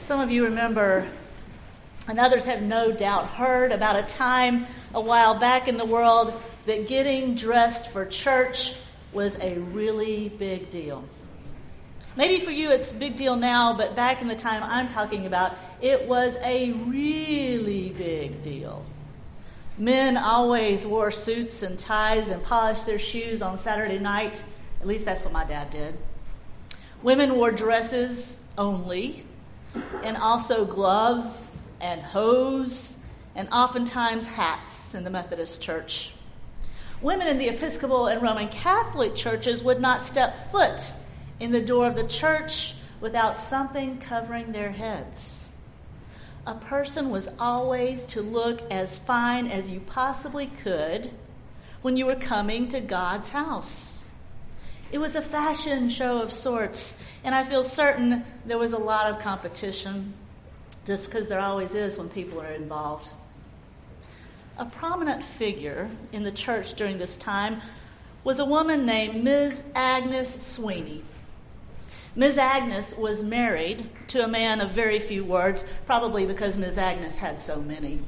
Some of you remember, and others have no doubt heard about a time a while back in the world that getting dressed for church was a really big deal. Maybe for you it's a big deal now, but back in the time I'm talking about, it was a really big deal. Men always wore suits and ties and polished their shoes on Saturday night. At least that's what my dad did. Women wore dresses only, and also gloves and hose, and oftentimes hats in the Methodist Church. Women in the Episcopal and Roman Catholic churches would not step foot in the door of the church without something covering their heads. A person was always to look as fine as you possibly could when you were coming to God's house. It was a fashion show of sorts, and I feel certain there was a lot of competition, just because there always is when people are involved. A prominent figure in the church during this time was a woman named Ms. Agnes Sweeney. Ms. Agnes was married to a man of very few words, probably because Ms. Agnes had so many.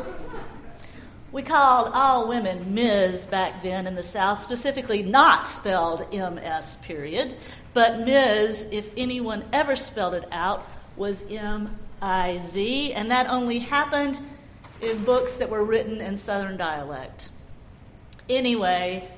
We called all women Ms. back then in the South, specifically not spelled M-S period, but Ms., if anyone ever spelled it out, was M-I-Z, and that only happened in books that were written in Southern dialect. Anyway,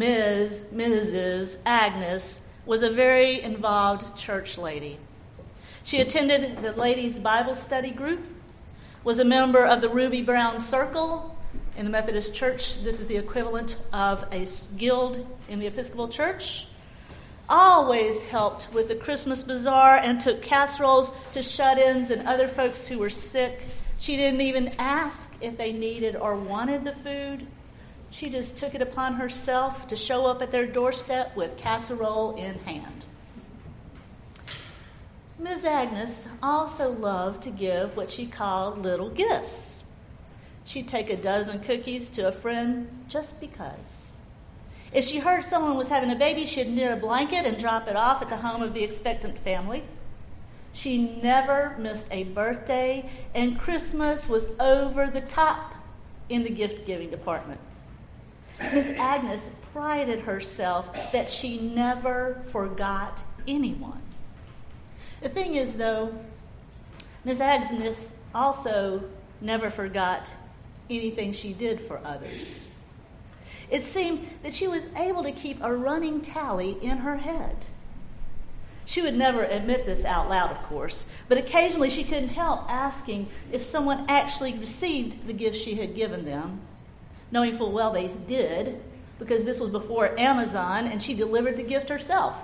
Mrs. Agnes was a very involved church lady. She attended the ladies' Bible study group, was a member of the Ruby Brown Circle in the Methodist Church. This is the equivalent of a guild in the Episcopal Church. Always helped with the Christmas bazaar and took casseroles to shut-ins and other folks who were sick. She didn't even ask if they needed or wanted the food. She just took it upon herself to show up at their doorstep with casserole in hand. Ms. Agnes also loved to give what she called little gifts. She'd take a dozen cookies to a friend just because. If she heard someone was having a baby, she'd knit a blanket and drop it off at the home of the expectant family. She never missed a birthday, and Christmas was over the top in the gift-giving department. Ms. Agnes prided herself that she never forgot anyone. The thing is, though, Ms. Agnes also never forgot anything she did for others. It seemed that she was able to keep a running tally in her head. She would never admit this out loud, of course, but occasionally she couldn't help asking if someone actually received the gifts she had given them, knowing full well they did, because this was before Amazon and she delivered the gift herself.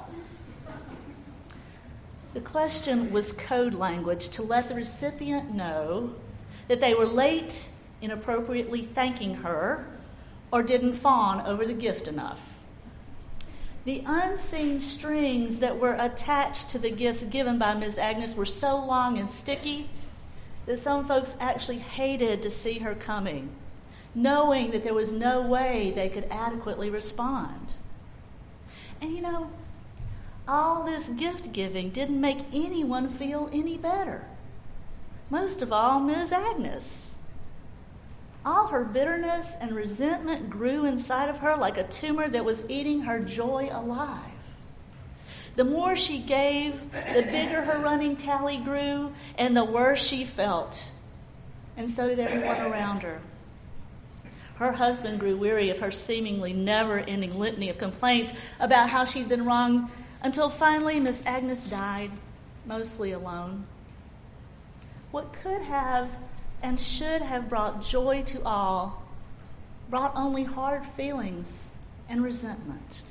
The question was code language to let the recipient know that they were late in appropriately thanking her or didn't fawn over the gift enough. The unseen strings that were attached to the gifts given by Ms. Agnes were so long and sticky that some folks actually hated to see her coming, knowing that there was no way they could adequately respond. And you know, all this gift giving didn't make anyone feel any better. Most of all, Ms. Agnes. All her bitterness and resentment grew inside of her like a tumor that was eating her joy alive. The more she gave, the bigger her running tally grew, and the worse she felt. And so did everyone around her. Her husband grew weary of her seemingly never-ending litany of complaints about how she'd been wrong, until finally Miss Agnes died, mostly alone. What could have and should have brought joy to all brought only hard feelings and resentment.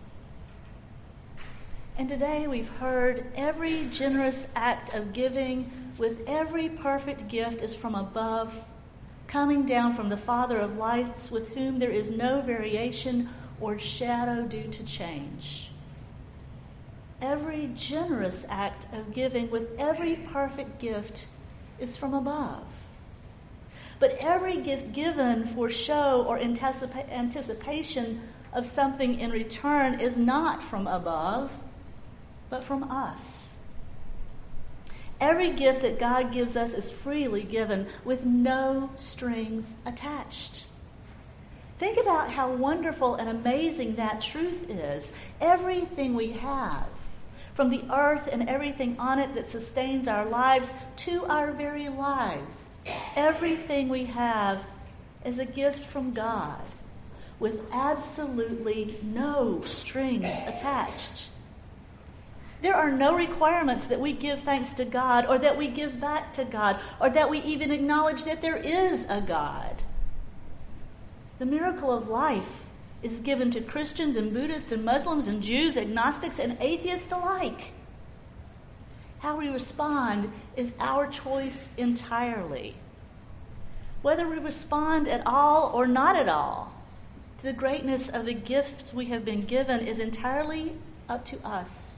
And today we've heard every generous act of giving with every perfect gift is from above, coming down from the Father of lights, with whom there is no variation or shadow due to change. Every generous act of giving with every perfect gift is from above. But every gift given for show or anticipation of something in return is not from above, but from us. Every gift that God gives us is freely given with no strings attached. Think about how wonderful and amazing that truth is. Everything we have, from the earth and everything on it that sustains our lives to our very lives, everything we have is a gift from God with absolutely no strings attached. There are no requirements that we give thanks to God or that we give back to God or that we even acknowledge that there is a God. The miracle of life is given to Christians and Buddhists and Muslims and Jews, agnostics and atheists alike. How we respond is our choice entirely. Whether we respond at all or not at all to the greatness of the gifts we have been given is entirely up to us.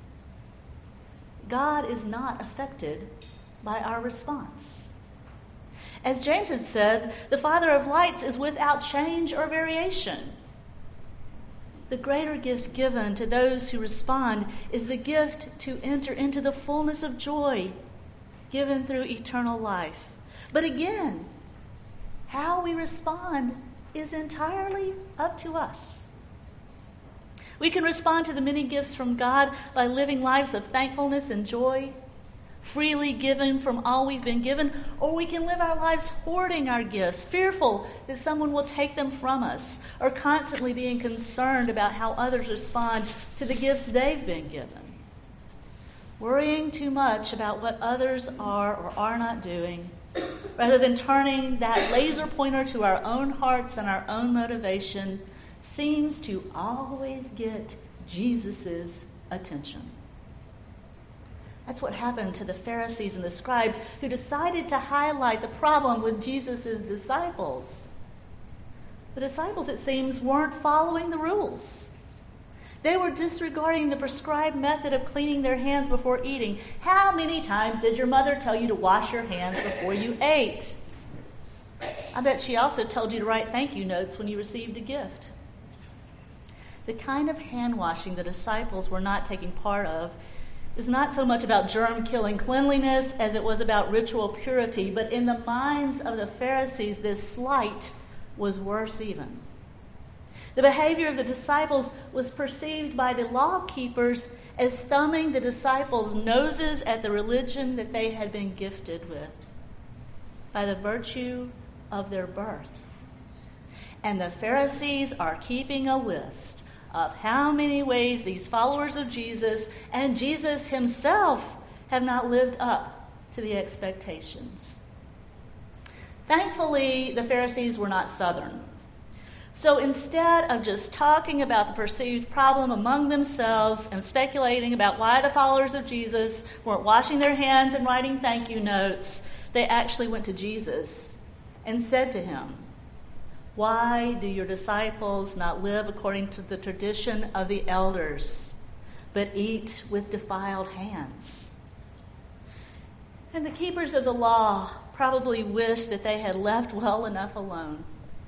God is not affected by our response. As James had said, the Father of lights is without change or variation. The greater gift given to those who respond is the gift to enter into the fullness of joy given through eternal life. But again, how we respond is entirely up to us. We can respond to the many gifts from God by living lives of thankfulness and joy, freely given from all we've been given, or we can live our lives hoarding our gifts, fearful that someone will take them from us, or constantly being concerned about how others respond to the gifts they've been given. Worrying too much about what others are or are not doing, rather than turning that laser pointer to our own hearts and our own motivation, seems to always get Jesus' attention. That's what happened to the Pharisees and the scribes who decided to highlight the problem with Jesus' disciples. The disciples, it seems, weren't following the rules. They were disregarding the prescribed method of cleaning their hands before eating. How many times did your mother tell you to wash your hands before you ate? I bet she also told you to write thank you notes when you received a gift. The kind of hand washing the disciples were not taking part of is not so much about germ-killing cleanliness as it was about ritual purity. But in the minds of the Pharisees, this slight was worse even. The behavior of the disciples was perceived by the law keepers as thumbing the disciples' noses at the religion that they had been gifted with by the virtue of their birth. And the Pharisees are keeping a list of how many ways these followers of Jesus and Jesus himself have not lived up to the expectations. Thankfully, the Pharisees were not Southern. So instead of just talking about the perceived problem among themselves and speculating about why the followers of Jesus weren't washing their hands and writing thank you notes, they actually went to Jesus and said to him, "Why do your disciples not live according to the tradition of the elders, but eat with defiled hands?" And the keepers of the law probably wished that they had left well enough alone.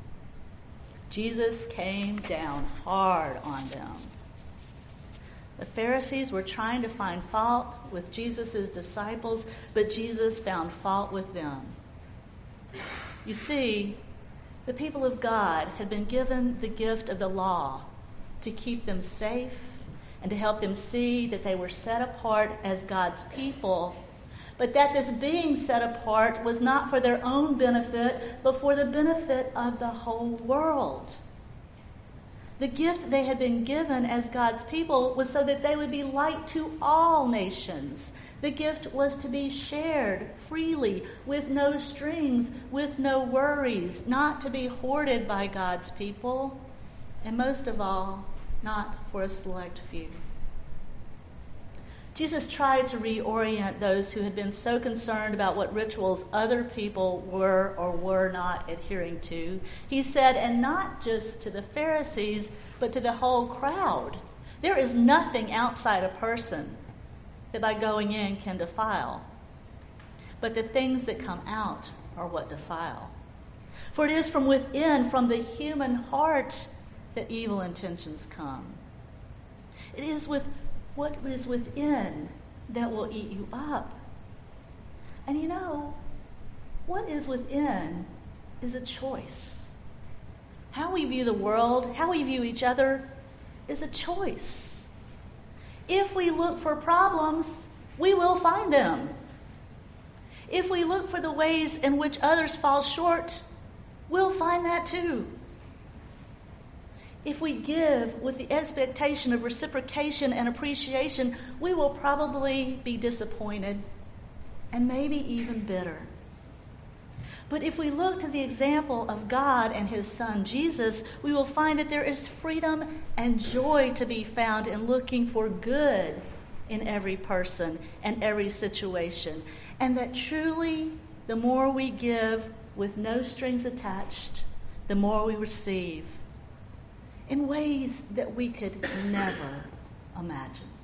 Jesus came down hard on them. The Pharisees were trying to find fault with Jesus' disciples, but Jesus found fault with them. You see, the people of God had been given the gift of the law to keep them safe and to help them see that they were set apart as God's people, but that this being set apart was not for their own benefit, but for the benefit of the whole world. The gift they had been given as God's people was so that they would be light to all nations. The gift was to be shared freely, with no strings, with no worries, not to be hoarded by God's people, and most of all, not for a select few. Jesus tried to reorient those who had been so concerned about what rituals other people were or were not adhering to. He said, and not just to the Pharisees, but to the whole crowd, there is nothing outside a person that by going in can defile, but the things that come out are what defile. For it is from within, from the human heart, that evil intentions come. It is with what is within that will eat you up. And you know, what is within is a choice. How we view the world, how we view each other, is a choice. If we look for problems, we will find them. If we look for the ways in which others fall short, we'll find that too. If we give with the expectation of reciprocation and appreciation, we will probably be disappointed and maybe even bitter. But if we look to the example of God and His Son, Jesus, we will find that there is freedom and joy to be found in looking for good in every person and every situation. And that truly, the more we give with no strings attached, the more we receive in ways that we could never imagine.